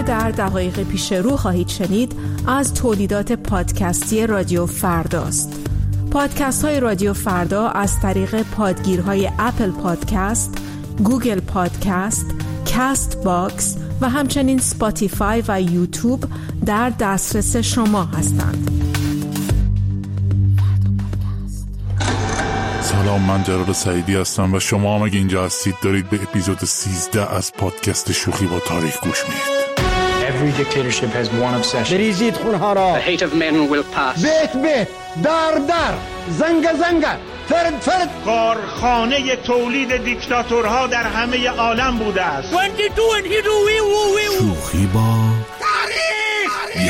در دقایق پیش رو خواهید شنید از تولیدات پادکستی رادیو فرداست. پادکست های رادیو فردا از طریق پادگیرهای اپل پادکست، گوگل پادکست، کاست باکس و همچنین اسپاتیفای و یوتیوب در دسترس شما هستند. سلام، من جلال سعیدی هستم و شما هم اگه اینجا هستید دارید به اپیزود 13 از پادکست شوخی با تاریخ گوش میدید. Every dictatorship has one obsession. بریزید خونها را. The hate of men will pass. بیت در زنگ فرد کارخانه تولید دیکتاتورها در همه عالم بوده است. شوخی با تاریخ.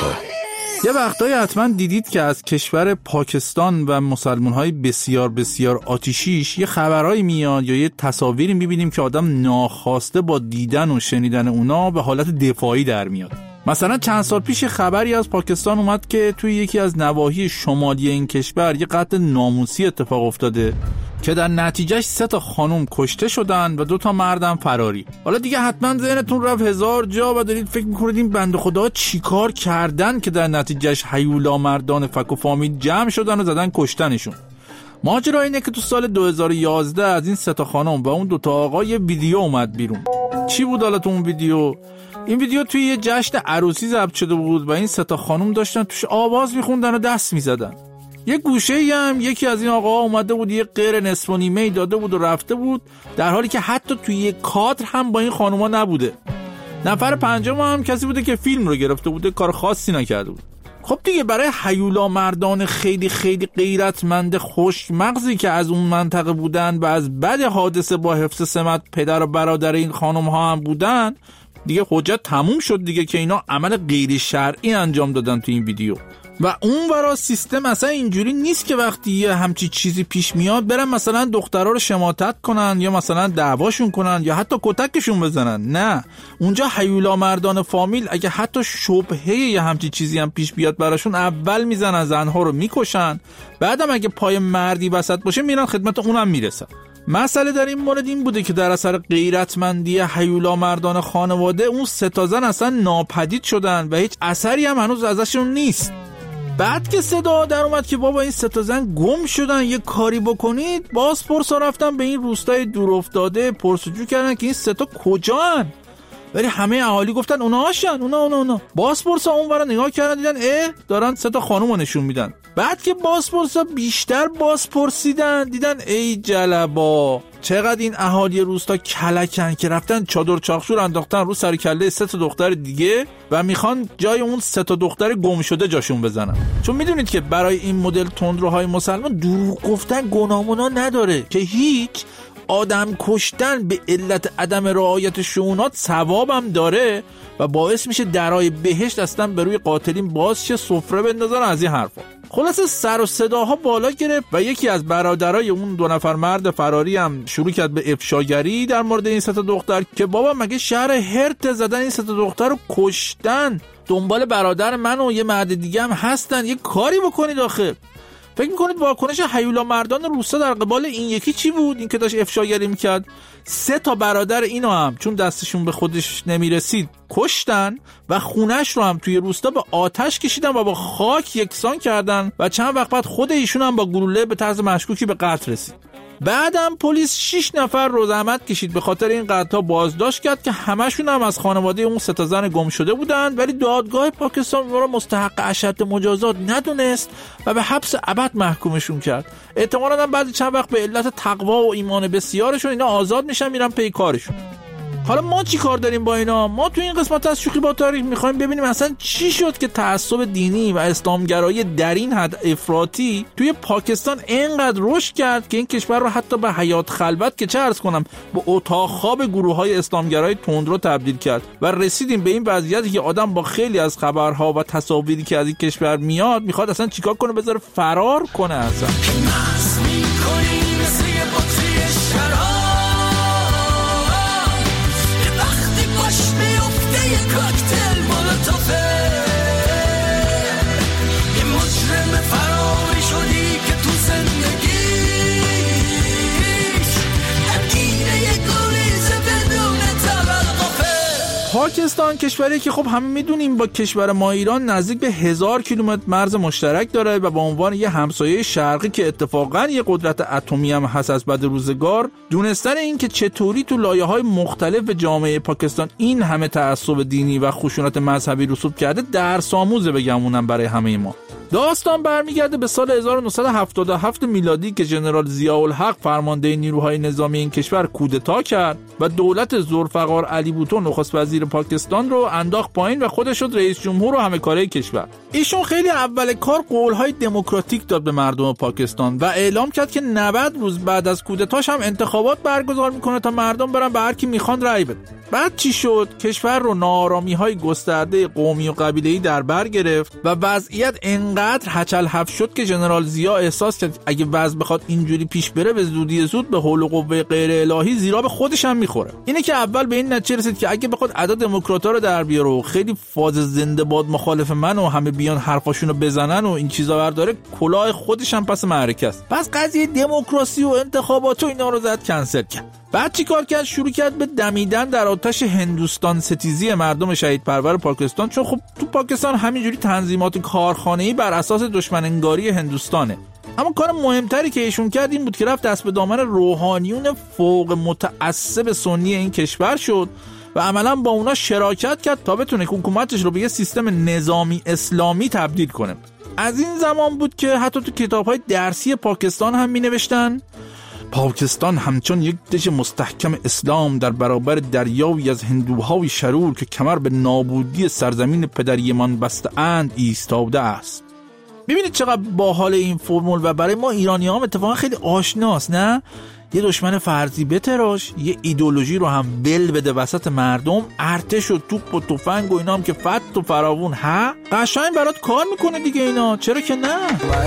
یه وقتایی حتما دیدید که از کشور پاکستان و مسلمان‌های بسیار بسیار آتشیش یه خبرایی میاد یا یه تصاویری میبینیم که آدم ناخواسته با دیدن و شنیدن اونا به حالت دفاعی در میاد. مثلا چند سال پیش خبری از پاکستان اومد که توی یکی از نواحی شمالی این کشور یه قتل ناموسی اتفاق افتاده که در نتیجهش 3 خانم کشته شدن و 2 مردم فراری. حالا دیگه حتما ذهنتون رفت 1000 جا و دارید فکر میکنید این بنده خدا چیکار کردن که در نتیجهش هیولا مردان فک و فامیل جمع شدن و زدن کشتنشون. ماجرا اینه که تو سال 2011 از این 3 خانم و اون 2 آقا یه ویدیو اومد بیرون. چی بود حالا تو اون ویدیو؟ این ویدیو توی یه جشن عروسی ضبط شده بود و این 3 خانم داشتن توش آواز میخوندن و دست میزدن. یه گوشه‌ای هم یکی از این آقاها اومده بود یه غیر نصف و نیمه‌ای داده بود و رفته بود، در حالی که حتی توی یه کادر هم با این خانوما نبوده. نفر 5 هم کسی بوده که فیلم رو گرفته بوده، کار خاصی نکرده بود. خب دیگه برای هیولا مردان خیلی خیلی غیرتمند خوش مغزی که از اون منطقه بودن و از بعد حادثه با حفظ سمت پدر و برادر این خانم ها هم بودن، دیگه حجت تموم شد دیگه که اینا عمل غیر شرعی انجام دادن تو این ویدیو. و اون ورا سیستم اصلا اینجوری نیست که وقتی یه همچی چیزی پیش میاد برن مثلا دخترها رو شماتت کنن یا مثلا دعواشون کنن یا حتی کتکشون بزنن. نه، اونجا هیولا مردان فامیل اگه حتی شبهه یه همچی چیزی هم پیش بیاد براشون اول میزنن، زنها رو میکشن، بعدم اگه پای مردی وسط باشه میرن خدمت اونم میرسن. مسئله در این مورد این بوده که در اثر غیرتمندی هیولا مردان خانواده اون 3 زن اصلا ناپدید شدن و هیچ اثری هم هنوز ازشون نیست. بعد که صدا در اومد که بابا این 3 زن گم شدن، یه کاری بکنید، بازپرسا رفتن به این روستای دور افتاده پرسجو کردن که این 3 کجان، ولی همه اهالی گفتن اونهاشن، اونا. بازپرسا اونورا نگاه کردن دیدن دارن 3 خانومو نشون میدن. بعد که بازپرسا بیشتر بازپرسیدن دیدن ای جلبا چقدر این اهالی روستا کلکن که رفتن چادر چاخشور انداختن رو سر کله 3 دختر دیگه و میخوان جای اون 3 دختر گم شده جاشون بزنن. چون میدونید که برای این مدل تندروهای مسلمان دروغ گفتن گناهمونا نداره که هیچ، آدم کشتن به علت عدم رعایت شؤونات ثوابم داره و باعث میشه درای بهشت اصلا به روی قاتلین باز شه، سفره بندازن از این حرفا. خلاصه سر و صداها بالا گرفت و یکی از برادرای اون 2 مرد فراری هم شروع کرد به افشاگری در مورد این 3 دختر که بابا مگه شهر هرت زدن این 3 دختر رو کشتن، دنبال برادر من و یه مرد دیگه هم هستن، یه کاری بکنید آخه. فکر میکنید واکنش هیولا مردان روستا در قبال این یکی چی بود؟ این که داشت افشاگری میکرد 3 برادر اینو هم چون دستشون به خودش نمیرسید کشتن و خونش رو هم توی روستا به آتش کشیدن و با خاک یکسان کردن و چند وقت بعد خود ایشون هم با گلوله به طرز مشکوکی به قتل رسید. بعدم پلیس 6 نفر رو زحمت کشید به خاطر این قتل‌ها بازداشت کرد که همشون هم از خانواده اون 3 زن گم شده بودن، ولی دادگاه پاکستان اونها رو مستحق اشد مجازات ندونست و به حبس ابد محکومشون کرد. احتمالاً هم بعد چند وقت به علت تقوا و ایمان بسیارشون اینا آزاد میشن میرن پی کارشون. حالا ما چی کار داریم با اینا؟ ما تو این قسمت از شوخی با تاریخ میخوایم ببینیم اصلا چی شد که تعصب دینی و اسلامگرایی در این حد افراطی توی پاکستان اینقدر رشد کرد که این کشور رو حتی به حیات خلوت که چه عرض کنم به اتاق خواب گروه‌های اسلامگرای تندرو تبدیل کرد و رسیدیم به این وضعیتی که آدم با خیلی از خبرها و تصاویری که از این کشور میاد میخواد اصلا چیکار کنه، بذاره فرار کنه اصلا. کاکتل مولوتوفه یه مجرم فراری شدی که تو زندگیش درگیره یه گریزه بدون توقفه. پاکستان کشوری که خب همه میدونیم با کشور ما ایران نزدیک به 1000 کیلومتر مرز مشترک داره و به عنوان یه همسایه شرقی که اتفاقا یه قدرت اتمی هم هست از بعد روزگار، دونستن این که چطوری تو لایه‌های مختلف جامعه پاکستان این همه تعصب دینی و خشونت مذهبی رسوب کرده درس آموزه بگمونم برای همه ما. داستان برمیگرده به سال 1977 میلادی که ژنرال ضیاءالحق فرمانده نیروهای نظامی این کشور کودتا کرد و دولت ذوالفقار علی بوتو نخست وزیر پاکستان رو انداخت پایین و خودش شد رئیس جمهور و همه کاره کشور. ایشون خیلی اول کار قولهای دموکراتیک داد به مردم پاکستان و اعلام کرد که 90 روز بعد از کودتاش هم انتخابات برگزار میکنه تا مردم برن به هر کی میخوان رأی بدن. بعد چی شد؟ کشور رو ناآرامی‌های گسترده قومی و قبیله‌ای در بر گرفت و وضعیت انقدر هچل هف شد که ژنرال ضیاء احساس کرد اگه وضع بخواد اینجوری پیش بره به زودی زود به حول و قوه غیر الهی زیرا به خودش هم میخوره. اینه که اول به این نتیجه رسید که اگه بخواد اعداد دموکرات‌ها رو در بیاره و خیلی فاز زنده باد مخالف من و همه بیان حرفاشونو بزنن و این چیزا برداره، کلاه خودش هم پس معرکه است. پس قضیه دموکراسی و انتخابات و اینا رو زد کنسل کرد. بعد چی کار کرد؟ شروع کرد به دمیدن در آتش هندوستان ستیزی مردم شهید پرور پاکستان، چون خب تو پاکستان همینجوری تنظیمات کارخانه‌ای بر اساس دشمن انگاری هندوستانه. اما کار مهمتری که ایشون کرد این بود که رفت دست به دامن روحانیون فوق متعصب سنی این کشور شد و عملاً با اونا شراکت کرد تا بتونه حکومتش رو به یه سیستم نظامی اسلامی تبدیل کنه. از این زمان بود که حتی تو کتاب‌های درسی پاکستان هم می‌نوشتن پاکستان همچون یک دژ مستحکم اسلام در برابر دریایی از هندوهای شرور که کمر به نابودی سرزمین پدریمان بسته اند ایستاده است. ببینید چقدر باحال این فرمول و برای ما ایرانی هم اتفاقا خیلی آشناست، نه؟ یه دشمن فرضی بتراش، یه ایدئولوژی رو هم بل بده وسط مردم، ارتش و توپ و تفنگ و اینا هم که فت و فراوون ها قشنگ برات کار میکنه دیگه اینا، چرا که نه؟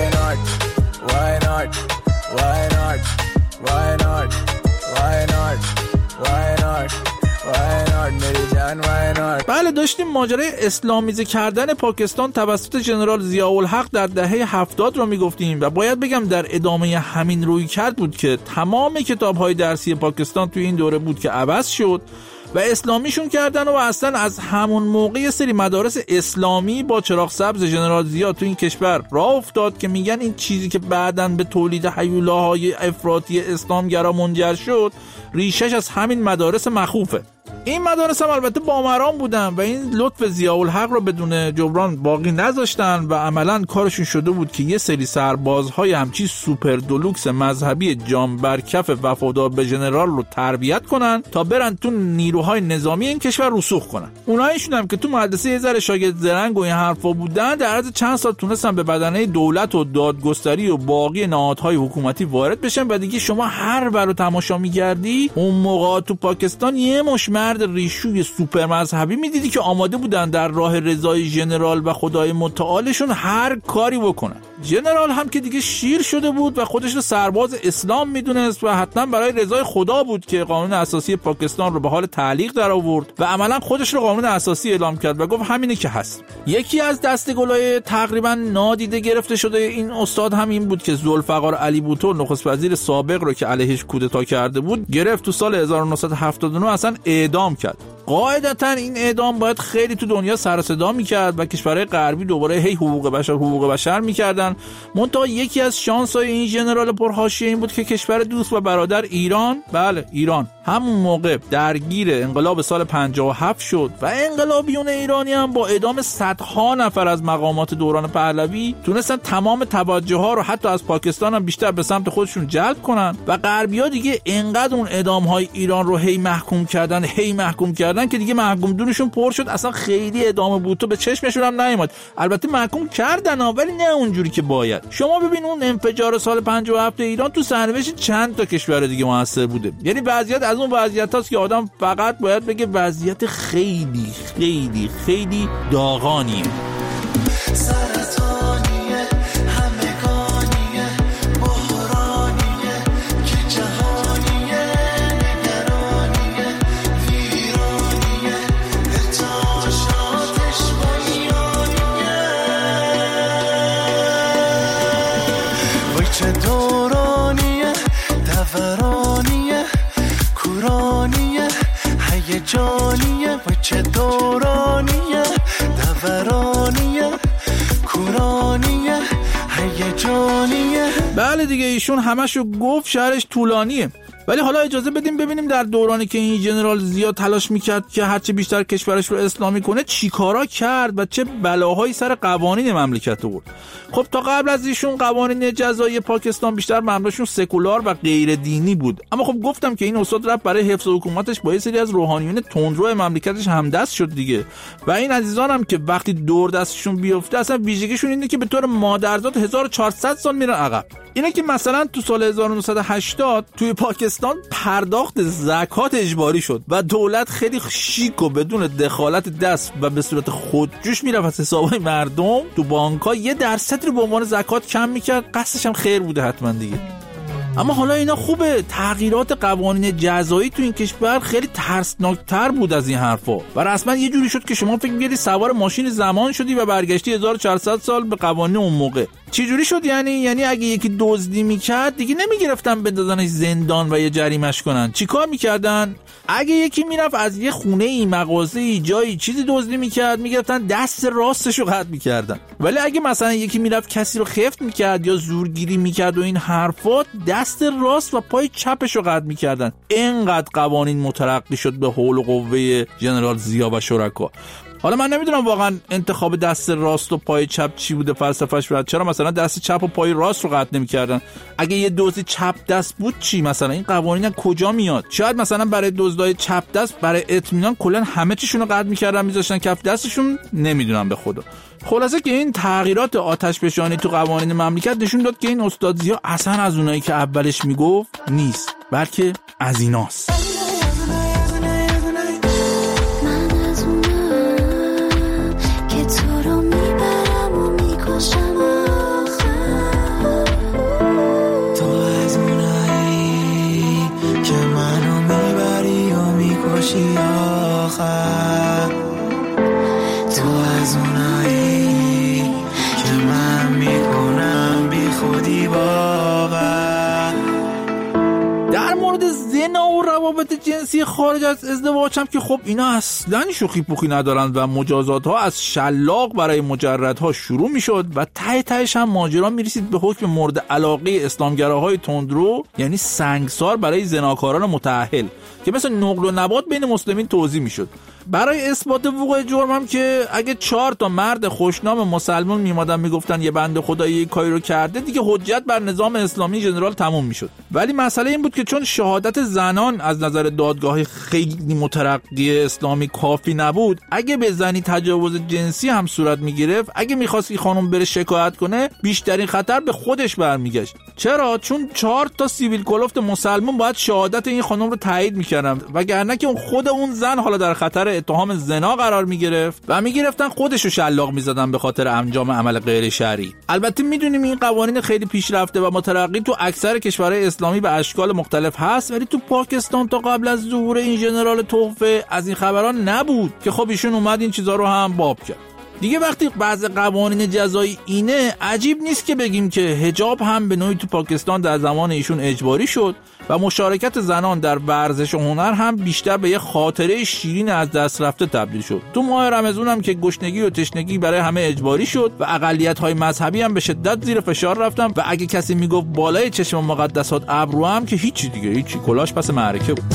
بله، داشتیم ماجرای اسلامیزه کردن پاکستان توسط ژنرال ضیاءالحق در دهه 70 رو میگفتیم و باید بگم در ادامه همین روی کرد بود که تمام کتاب‌های درسی پاکستان توی این دوره بود که عوض شد و اسلامیشون کردن و اصلا از همون موقع یه سری مدارس اسلامی با چراغ سبز ژنرال ضیاء تو این کشور راه افتاد که میگن این چیزی که بعداً به تولید هیولاهای افراطی اسلامگرا منجر شد ریشش از همین مدارس مخوفه. این مدارس هم البته بامران بودن و این لطف ضیاءالحق رو بدون جبران باقی نذاشتن و عملاً کارشون شده بود که یه سری سربازهای همچی سوپر دلوکس مذهبی جام بر کف وفادار به ژنرال رو تربیت کنن تا برن تو نیروهای نظامی این کشور رسوخ کنن. اونایشون هم که تو مدرسه یه ذره شاگرد زرنگ و این حرفا بودن در عرض چند سال تونستن به بدنه دولت و دادگستری و باقی نهادهای حکومتی وارد بشن و دیگه شما هر برو تماشا می‌کردی اون موقع تو پاکستان یه مش مرد ریشوی سوپر مذهبی میدیدی که آماده بودن در راه رضای ژنرال و خدای متعالشون هر کاری بکنن. ژنرال هم که دیگه شیر شده بود و خودش رو سرباز اسلام میدونست و حتما برای رضای خدا بود که قانون اساسی پاکستان رو به حال تعلیق در آورد و عملا خودش رو قانون اساسی اعلام کرد و گفت همینه که هست. یکی از دستگلای تقریبا نادیده گرفته شده این استاد هم این بود که ذوالفقار علی بوتو نخست وزیر سابق رو که علیهش کودتا کرده بود گرفت تو سال 1979 اصلا اعدام کرد. قاعدتا این اعدام باید خیلی تو دنیا سر و صدا میکرد و کشورهای غربی دوباره هی حقوق بشر میکردن. منتها یکی از شانس‌های این ژنرال پرحاشیه این بود که کشور دوست و برادر ایران، بله ایران، همون موقع درگیر انقلاب سال 57 شد و انقلابیون ایرانی هم با اعدام صدها نفر از مقامات دوران پهلوی تونستن تمام توجه ها رو حتی از پاکستان هم بیشتر به سمت خودشون جلب کنن و غربی‌ها دیگه انقدر اون اعدام های ایران رو هی محکوم کردن که دیگه محکوم دونشون پر شد، اصلا خیلی اعدام بوتو به چشمشون هم نیومد. البته محکوم کردن ولی نه اونجوری که باید. شما ببین اون انفجار سال 57 ایران تو سرنوشت چند تا کشور دیگه موثر بوده. یعنی وضعیت از اون وضعیت هاست که آدم فقط باید بگه وضعیت خیلی خیلی خیلی داغانیه. چه دورانیه دورانیه کورانیه هیجانیه و چه دورانیه بله دیگه، ایشون همشو گفت، شهرش طولانیه. ولی حالا اجازه بدیم ببینیم در دورانی که این ژنرال ضیا تلاش میکرد که هرچه بیشتر کشورش رو اسلامی کنه چیکارا کرد و چه بلاهایی سر قوانین مملکت آورد. خب تا قبل از ایشون قوانین جزایی پاکستان بیشتر مبناشون سکولار و غیر دینی بود، اما خب گفتم که این استاد رفت برای حفظ حکومتش با یه سری از روحانیون تندرو مملکتش همدست شد دیگه. و این عزیزان هم که وقتی دور دستشون بیفته اصلا ویژگیشون اینه که به طور مادرزاد 1400 سال میرن عقب. اینه که مثلا تو سال 1980 توی پاکستان پرداخت زکات اجباری شد و دولت خیلی شیک و بدون دخالت دست و به صورت خودجوش میرفت از حسابای مردم تو بانک‌ها 1% رو به عنوان زکات کم میکرد. قصدش هم خیر بوده حتما دیگه. اما حالا اینا خوبه، تغییرات قوانین جزایی تو این کشور خیلی ترسناکتر بود از این حرفا و رسما یه جوری شد که شما فکر می‌کردی سوار ماشین زمان شدی و برگشتی 1400 سال به قوانین اون موقع. چه جوری شد یعنی اگه یکی دزدی میکرد دیگه نمیگرفتن بندازنش زندان و یه جریمش کنن. چیکار میکردن؟ اگه یکی میرفت از یه خونه‌ای، مغازه‌ای، جایی چیزی دزدی میکرد میگرفتن دست راستشو قطع میکردن. ولی اگه مثلا یکی میرفت کسی رو خفت میکرد یا زورگیری میکرد و این حرفات، دست راست و پای چپشو قطع میکردن. اینقدر قوانین مترقی شد به حول و قوه ژنرال ضیا و شرکا. حالا من نمیدونم واقعا انتخاب دست راست و پای چپ چی بوده فلسفه‌اش بود. چرا مثلا دست چپ و پای راست رو قطع نمی‌کردن؟ اگه یه دزد چپ دست بود چی؟ مثلا این قوانین کجا میاد؟ شاید مثلا برای دزدای چپ دست برای اطمینان کلا همه چیشون رو قطع می‌کردن می‌ذاشتن کف دستشون، نمیدونم به خدا. خلاصه که این تغییرات آتشفشانی تو قوانین مملکت نشون داد که این استاد ضیا اصلا از اونایی که اولش میگفت نیست، بلکه از ایناست. تو از اونایی که من میکنم بی خودی باور. در مورد زنا و روابط جنسی خارج از ازدواج هم که خب اینا اصلا شوخی پوخی ندارن و مجازات ها از شلاق برای مجردها شروع میشد و تهش هم ماجرا میرسید به حکم مورد علاقه اسلامگراهای تندرو، یعنی سنگسار برای زناکاران متأهل که مثل نقل و نبات بین مسلمین توزیع میشد. برای اثبات وقوع جرم هم که اگه 4 تا مرد خوشنام مسلمان میمادن میگفتن یه بنده خدایی یک کاری رو کرده، دیگه حجت بر نظام اسلامی ژنرال تموم میشد. ولی مسئله این بود که چون شهادت زنان از نظر دادگاه خیلی مترقی اسلامی کافی نبود، اگه به زنی تجاوز جنسی هم صورت میگرفت، اگه میخواست این خانم بره شکایت کنه، بیشترین خطر به خودش برمیگشت. چرا؟ چون 4 تا سیویل کلفت مسلمان باید شهادت این خانم رو تایید میکردن، وگرنه که خود اون زن حالا در خطر اتهام زنا قرار میگرفت و میگرفتن خودشو شلاق میزدن به خاطر انجام عمل غیر شرعی. البته میدونیم این قوانین خیلی پیشرفته و مترقی تو اکثر کشورهای اسلامی به اشکال مختلف هست، ولی تو پاکستان تا قبل از ظهور این ژنرال تحفه از این خبران نبود که خب ایشون اومد این چیزا رو هم باب کرد. دیگه وقتی بعض قوانین جزایی اینه، عجیب نیست که بگیم که حجاب هم به نوعی تو پاکستان در زمان ایشون اجباری شد و مشارکت زنان در ورزش و هنر هم بیشتر به یه خاطره شیرین از دست رفته تبدیل شد. تو ماه رمضان هم که گشنگی و تشنگی برای همه اجباری شد و اقلیت‌های مذهبی هم به شدت زیر فشار رفتن و اگه کسی میگفت بالای چشم مقدسات ابرو هم که هیچی دیگه، هیچی، کلاش پس معرکه بود.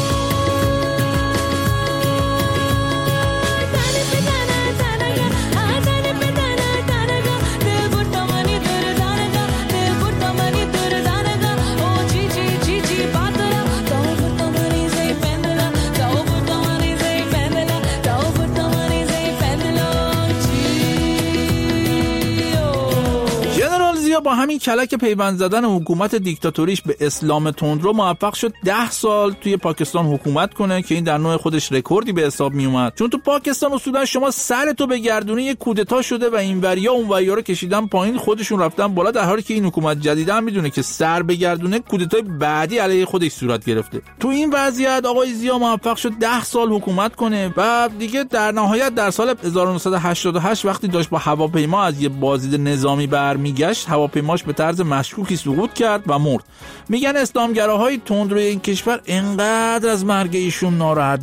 با همین کلک پیوند زدن حکومت دیکتاتوریش به اسلام تندرو موفق شد 10 سال توی پاکستان حکومت کنه که این در نوع خودش رکوردی به حساب می اومد، چون تو پاکستان اصولا شما سرتو به گردونه یک کودتا شده و این وریا اون وریا رو کشیدن پایین، خودشون رفتن بالا، در حالی که این حکومت جدید هم میدونه که سر به گردونه کودتای بعدی علیه خودش صورت گرفته. تو این وضعیت آقای ضیا موفق شد 10 سال حکومت کنه و دیگه در نهایت در سال 1988 وقتی داشت با هواپیما از یه بازدید نظامی برمیگشت، هواپیماش به طرز مشکوکی سقوط کرد و مرد. میگن اسلامگراهای تندروی این کشور انقدر از مرگ ایشون ناراحت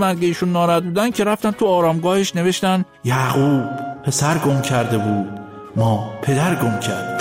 بودن که رفتن تو آرامگاهش نوشتن یعقوب پسر گم کرده بود ما پدر گم کرد.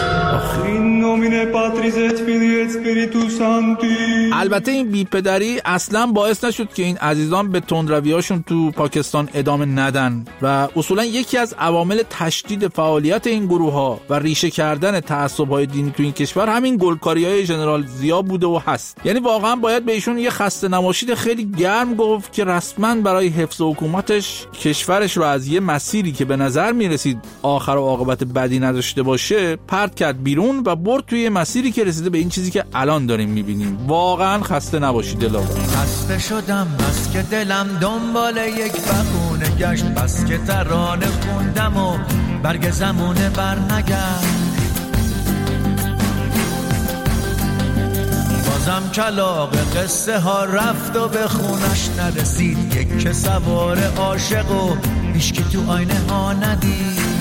البته این بیپدری اصلا باعث نشد که این عزیزان به تندرویاشون تو پاکستان ادامه ندن و اصولا یکی از عوامل تشدید فعالیت این گروه ها و ریشه کردن تعصب‌های دینی تو این کشور همین گلکاری‌های ژنرال ضیا بوده و هست. یعنی واقعا باید به ایشون یه خسته نباشید خیلی گرم گفت که رسما برای حفظ حکومتش کشورش رو از یه مسیری که به نظر میرسید آخر و عاقبت بدی نداشته باشه پرت کرد بیرون و برد توی مسیری که رسیده به این چیزی که الان داریم میبینیم. واقعا خسته نباشید دلاور. خسته شدم بس که دلم دنبال یک بهونه گشت، بس که ترانه خوندم و برگ زمونه برنگشت. بازم کلاغ قصه ها رفت و به خونش نرسید، یک که سوار عاشق و هیچکی تو آینه ها ندید.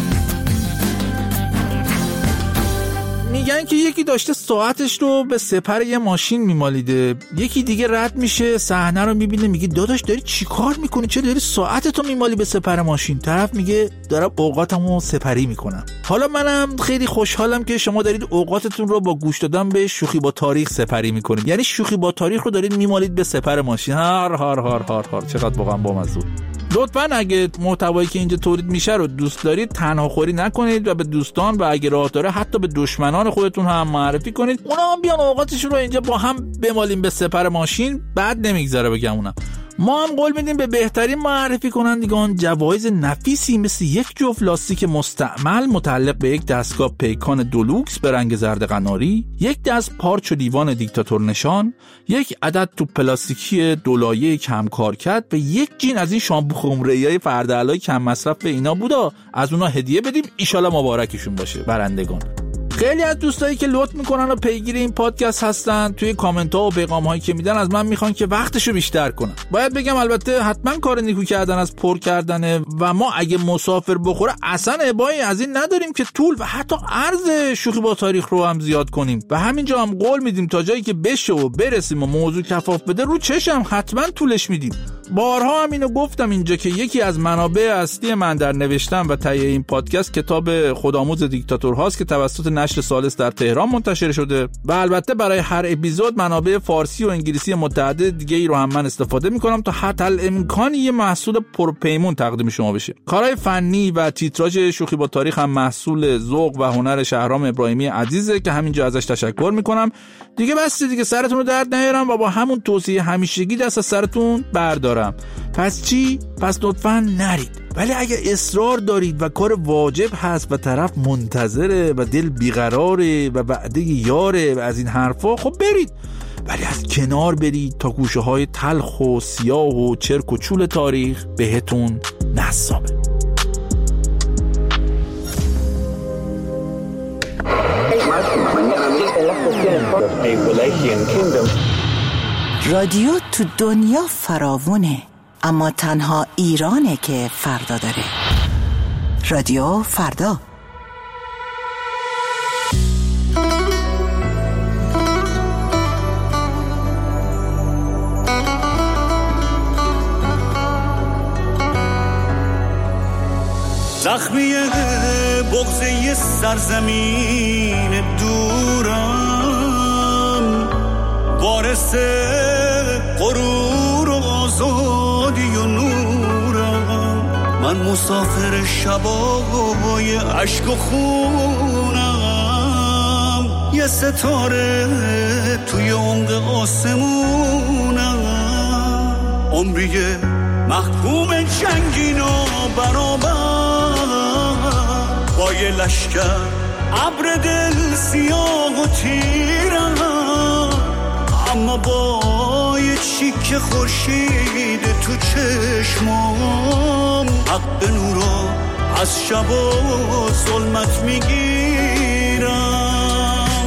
میگن که یکی داشته ساعتش رو به سپر یه ماشین میمالیده، یکی دیگه رد میشه صحنه رو میبینه میگه داداش داری چی کار میکنی؟ چرا داری ساعتتو میمالی به سپر ماشین؟ طرف میگه دارم اوقاتمو سپری میکنم. حالا منم خیلی خوشحالم که شما دارید اوقاتتون رو با گوش دادن به شوخی با تاریخ سپری میکنید. یعنی شوخی با تاریخ رو دارید میمالید به سپر ماشین. هار هار هار هار هار. چقدر واقعا بامزه. لطفاً اگه محتوایی که اینجا تولید میشه رو دوست دارید تنها خوری نکنید و به دوستان و اگه راه داره حتی به دشمنان خودتون هم معرفی کنید. اونا هم بیان اوقاتشون رو اینجا با هم بمالیم به سپر ماشین. بعد نمیگذره بگم اونم. ما هم قول میدیم به بهترین معرفی کنندگان جوایز نفیسی مثل یک جفت لاستیک مستعمل متعلق به یک دستگاه پیکان دولوکس به رنگ زرد قناری، یک دست پارچ و دیوان دیکتاتور نشان، یک عدد توپ پلاستیکی دولایه کم کارکرد و یک جین از این شامپو خمره‌ای فردعلای کم مصرف به اینا بودا از اونا هدیه بدیم. ایشالا مبارکشون باشه برندگان. خیلی از دوستایی که لطف میکنن و پیگیر این پادکست هستن توی کامنت ها و پیغام هایی که میدن از من میخوان که وقتشو بیشتر کنم. باید بگم البته حتما کار نیکو کردن از پر کردنه و ما اگه مسافر بخوره اصلا ابایی از این نداریم که طول و حتی عرض شوخی با تاریخ رو هم زیاد کنیم و همینجا هم قول میدیم تا جایی که بشه و برسیم و موضوع کفاف بده رو چشم حتما طولش میدیم. بارها هم اینو گفتم اینجا که یکی از منابع اصلی من در نوشتن و تهیه این پادکست کتاب خودآموز دیکتاتور هاست که توسط نشر ثالث در تهران منتشر شده و البته برای هر اپیزود منابع فارسی و انگلیسی متعدد دیگه ای رو هم من استفاده میکنم تا حتی الامکان یه محصول پرپیمون تقدیم شما بشه. کارهای فنی و تیتراژ شوخی با تاریخ هم محصول ذوق و هنر شهرام ابراهیمی عزیزه که همینجا ازش تشکر میکنم. دیگه بس دیگه سرتون رو درد نیارم و با همون توصیه همیشگی دست از سرتون بردارم. پس چی؟ پس لطفاً نرید. ولی اگه اصرار دارید و کار واجب هست و طرف منتظره و دل بیقراره و وعده یاره و از این حرفا، خب برید. ولی از کنار برید تا گوشه های تلخ و سیاه و چرک و چول تاریخ بهتون نصابه. رادیو تو دنیا فراوونه، اما تنها ایرانه که فردا داره. رادیو فردا. زخمی بغضه سرزمین دورم، وارث غرور و آزادی و نورم. من مسافر شبای عشق و خونم، یه ستاره توی عمق آسمونم. عمری محکوم جنگین و برابر با یه لشکر ابر دل سیاه و تیرم، اما با یه چیک خورشید تو چشمام حق نورا از شب و ظلمت میگیرم.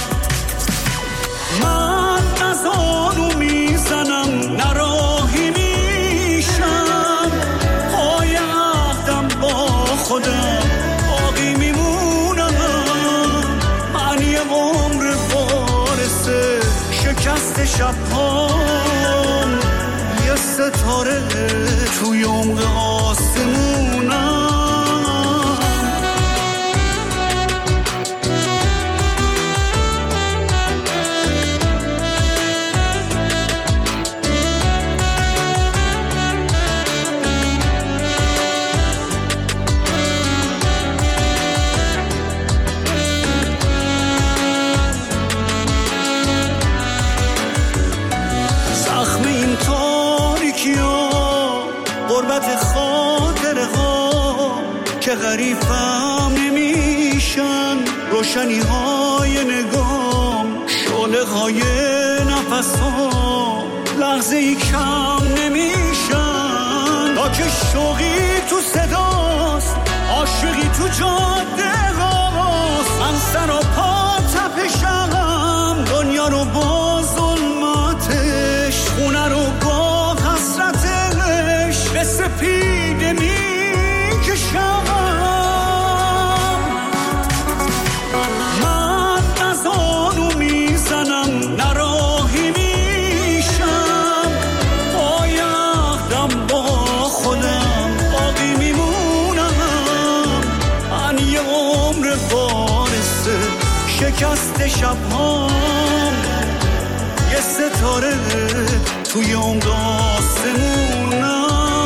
من نزانو میزنم نراهی میشم، پای عهدم با خودم باقی میمونم. من یه عمر وارثه شکست شب‌هام، یه ستاره توی عمق آسمونم. روشنی های نگام، شعله های نفسام، لحظه ای کم نمیشن تا که شوقی تو صداست، عاشقی تو جاده هاست. من سر و پا تپشم، دنیا رو با ظلمتش، خونه رو با حسرتش به سپیده میکشم. من نزانو میزنم، نراهی میشم، پایخدم با خودم باقی میمونم. من یه عمر وارث شکست شبهام، یه ستاره توی عمق آسمونم.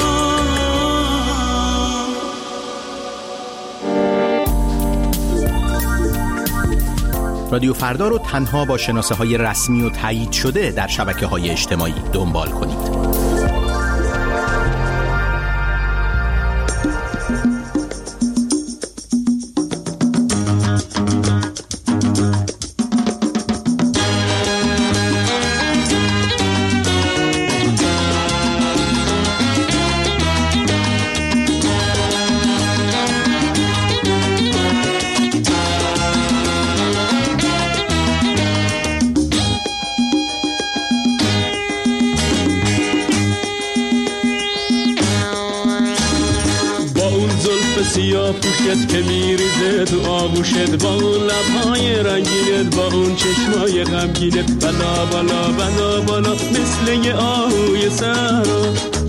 رادیو فردا رو تنها با شناسه های رسمی و تایید شده در شبکه های اجتماعی دنبال کنید. سیاه پوشت که میریزه تو آغوشت، با اون لبهای رنگینت، با اون چشمای غمگینت، بالا بالا بالا بالا مثل یه آهوی صحرا.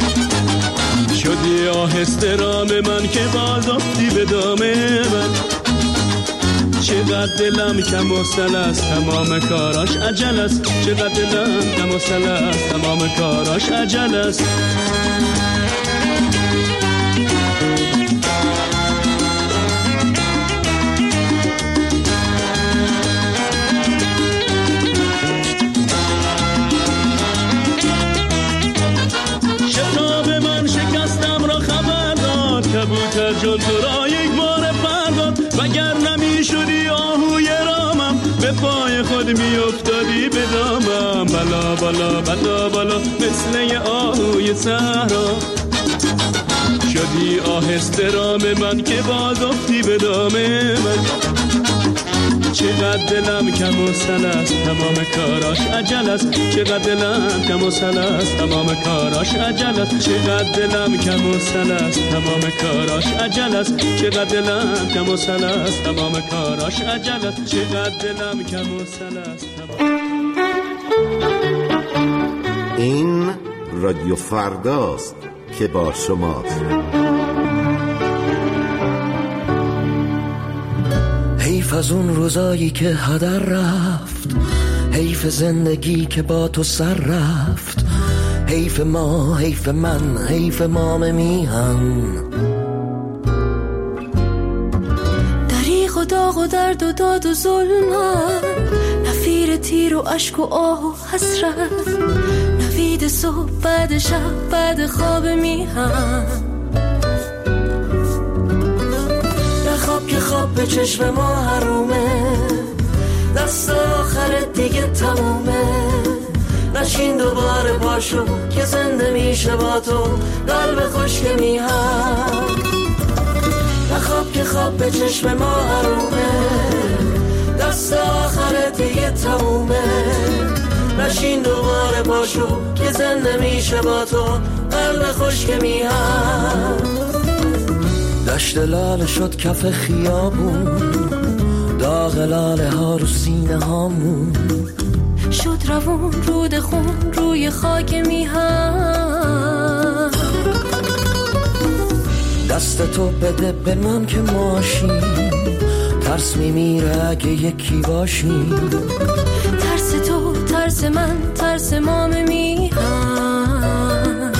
شدی آهسته رام من که باز افتی به دام من. چقدر دلم کم و سل است، تمام کاراش عجل است. چقدر دلم کم و سل است، تمام کاراش عجل است. کبوتر جان تو را یک بار پرداد، وگر نمی شدی آهوی رامم، به پای خود می افتادی به دامم. بالا بالا بالا بالا مثل یه آهوی صحرا. شدی آهسته رام من که باز افتی به دام من. چقدر دلم کم و سل است، تمام کاراش عجل است. چقدر دلم کم و سل است، تمام کاراش عجل است. چقدر دلم کم و سل است، تمام کاراش عجل است. چقدر دلم کم و سل است، تمام کاراش عجل است. چقدر دلم کم و سل است. این رادیو فرداست که با شماست. حیف از اون روزایی که هدر رفت، حیف زندگی که با تو سر رفت. حیف ما، حیف من، حیف مام میهن. دریغ و داغ و درد و داد و ظلمت، نفیر تیر و عشق و آه و حسرت. نوید صبح بعد شب بعد خواب میهن. خواب که خواب به چشم ما حرومه، دست آخرت دیگه تمومه. نشین دوباره پاشو که زنده میشه با تو قلب خشک میهن. خواب که خواب به چشم ما حرومه، دست آخرت دیگه تمومه. نشین دوباره پاشو که زنده میشه با تو قلب خشک میهن. دشت لاله شد کف خیابون، داغ لاله ها رو سینه هامون. شد روون رود خون روی خاک میهن. دست تو بده به من که ماشیم، ترس میمیره اگه یکی باشیم. ترس تو، ترس من، ترس مام میهن.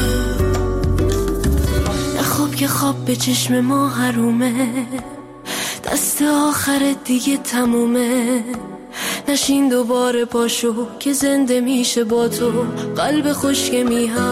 خواب که خواب به چشم ما حرومه، دست آخر دیگه تمومه. نشین دوباره پاشو که زنده میشه با تو قلب خشک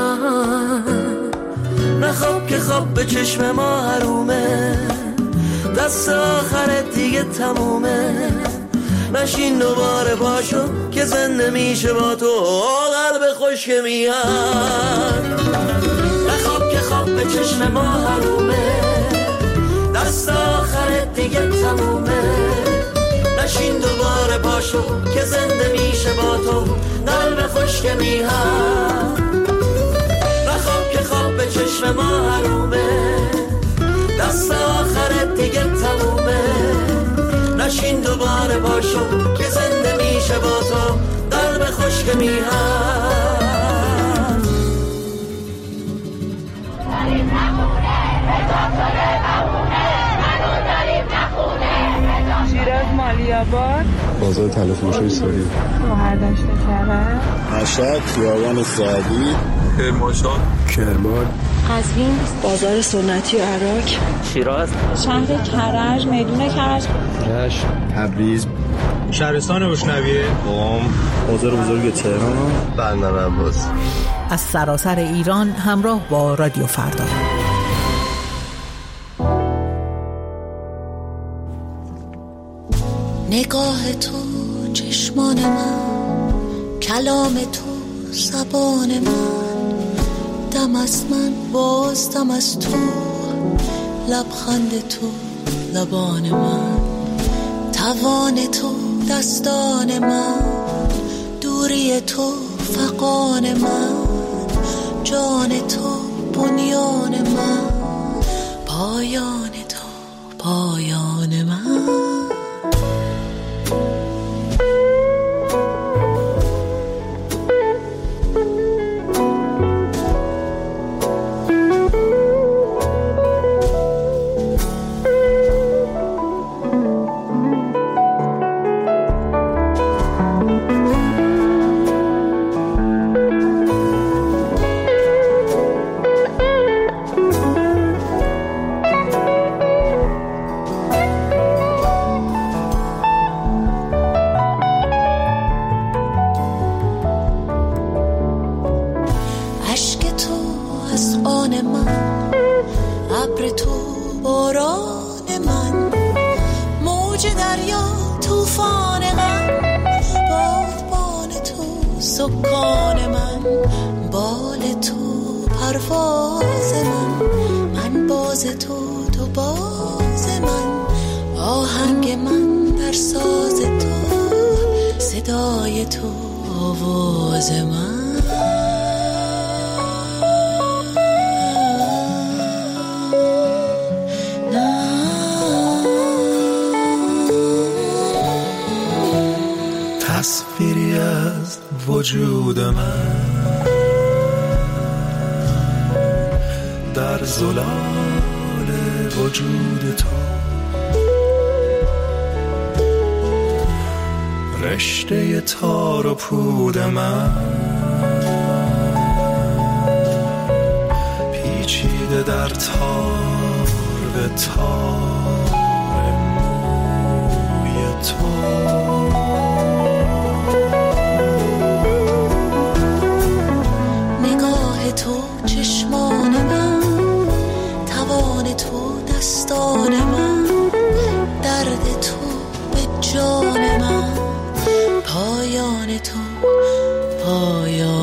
میهن. خواب که خواب به چشم ما حرومه، دست آخرت دیگه تمومه، نشین دوباره پاشو که زنده میشه با تو قلب خوش که میاد. نخواب که خواب به چشم ما حرومه، دست آخرت دیگه تمومه، نشین دوباره پاشو که زنده میشه با تو قلب خوش که میاد. نخواب که خواب به چشم ما حرومه، دست آخرت دیگه تمومه، نشین دوباره پاشو که زنده میشه با تو قلب خوش که میاد. شیراز مالیاباد، بازار تلفروشی سوری، مهردشت کرد، مشهد خیابان سعدی، کرمانشاه، کرمان، قزوین بازار سنتی عراق، شیراز، شهر کرج، میدون کرج، رشت، تبریز، شهرستان روشنویه، قم، بازار بزرگ تهران، بندر عباس. از سراسر ایران همراه با رادیو فردا. نگاه تو چشمان من، کلام تو زبان من، دم از من باز دم از تو، لبخند تو لبان من، توان تو دستان من، دوری تو فغان من، جان تو بنیان من، پایان تو پایان من. تصویری از وجود من در زلال وجود تو، رشته تار و پود من پیچیده در تار به تار موی تو. نگاه تو چشمان من، توان تو دستان من، درد تو به جان من، پایان تو پایان